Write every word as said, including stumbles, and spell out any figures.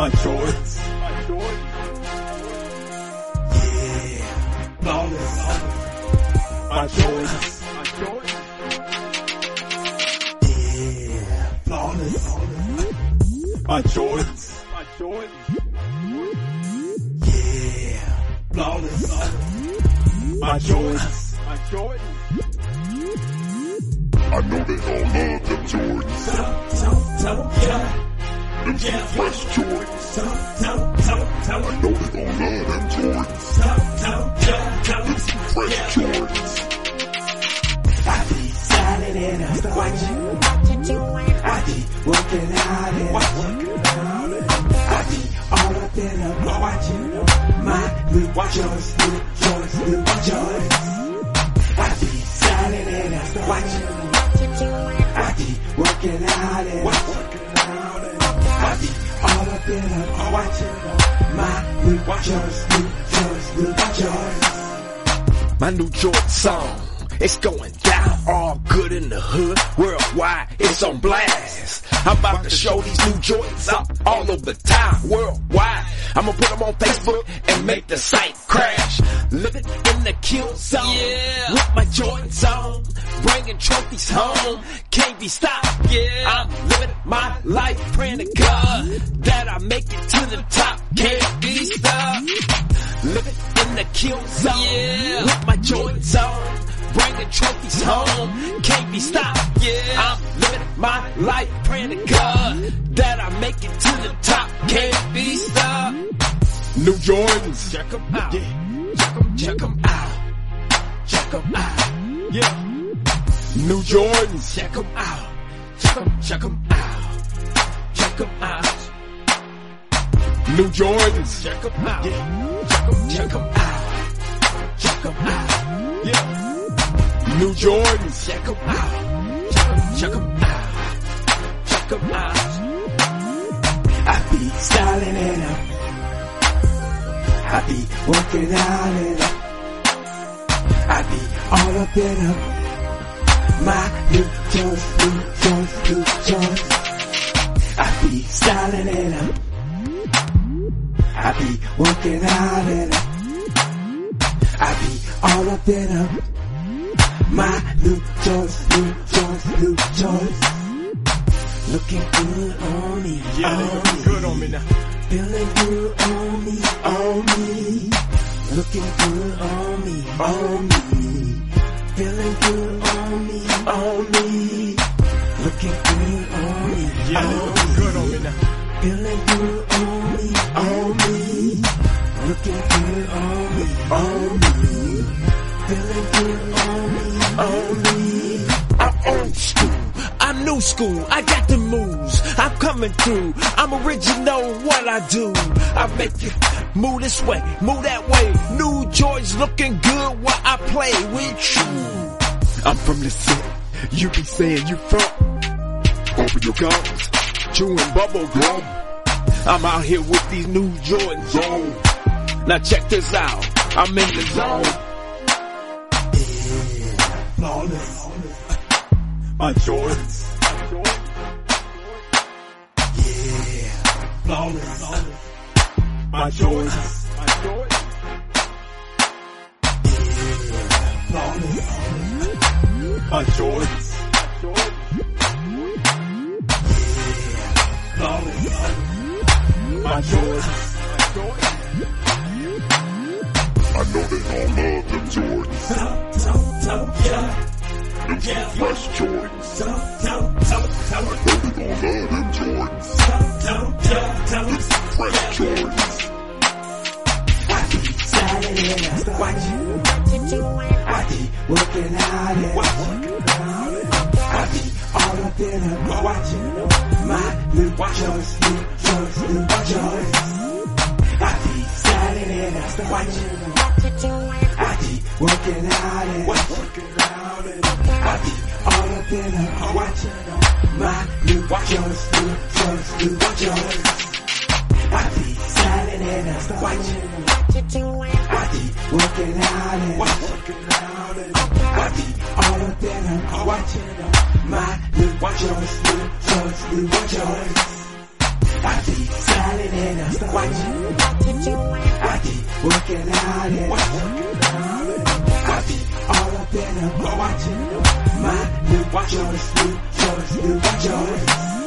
my Jordans, my Jordans. Yeah, flawless, my Jordans, my Jordans. Yeah, flawless, my Jordans, my Jordans. Yeah, flawless, my Jordans, my Jordans. I know they all love them Jordans. Tell 'em, tell 'em, tell 'em, yeah. Them some fresh Jordans. Tell 'em, tell 'em, tell 'em, tell 'em. I know they gon' love them Jordans. Tell 'em, tell 'em, yeah. Tell 'em, Them some fresh Jordans. I be silent and I'm watching. I be working out and watching. I be all up in up watching. My new Jordans, new Jordans, new Jordans. I be silent and I'm watching. I be working out and watching. I be all up in up watching. My new Jordans, new Jordans, new Jordans. My new Jordan song, it's going down, all good in the hood, worldwide, it's on blast. I'm about to show these new Jordans up all over town, worldwide. I'ma put them on Facebook and make the site crash. Living in the kill zone, yeah, with my Jordans on, bringing trophies home, can't be stopped, yeah. I'm living my life, praying to God that I make it to the top, can't be stopped. Living in the kill zone, yeah, with my Jordans on, bringing trophies home, can't be stopped, yeah. I'm living my life, praying to God that I make it to the top, can't be stopped. New Jordans, check them out, yeah. Check them, check them out, check them out, yeah. New Jordans, check them out, check them, check them out, check them out. New Jordans, check them out, yeah. Check them, check them out, check them out, yeah. New Jordans, check them out, check them, check them out, check them out. I be styling and up. I be working out and up. I be all up in up. My new Jordans, new Jordans, new Jordans. I be styling and up. I be working out and up. I be all up in up. My new Jordans, new Jordans, new Jordans. Looking good on me, Yeah, on they looking me. good on me now. Feeling good on me, on me. Looking good on me, on me. Feeling good on me, on me. Looking good on me, Yeah, they on looking me. good on me now. Feeling good on me, on me. Looking good on me, on me. Feeling good on me, on me. I'm old school, I'm new school, I got the moves, I'm coming through, I'm original, what I do, I make it move this way, move that way, new Jordans looking good while I play with you. I'm from the city, you be saying you from, open your gums, chewing bubble gum, I'm out here with these new Jordans on, now check this out, I'm in the zone. Flawless. My Jordans, Yeah. Flawless. my Jordans, Flawless. my Jordans, Flawless. my Jordans. I know they gon' love them Jordans. Tell 'em, tell 'em, tell 'em, yeah. Them some fresh Jordans. Tell 'em, tell 'em, tell 'em, tell 'em. I know they gon' love them Jordans. Tell 'em, tell 'em, yeah. Tell 'em. Them some fresh Jordans. I be silent and I'm watching. I be working out and watching. I be all up in up watching. My new Jordans, new Jordans, new Jordans. I be silent and I'm watching. I be working out and watching. I be all up in up watching. My new Jordans, new Jordans, new Jordans. I be silent and I'm watching. I be working out and watching. I be all up in up watching. My new Jordans, new Jordans, new Jordans. I be silent. styling and I'm watching. I be working out and I be all up in them watching. My new Jordans, new Jordans, new Jordans.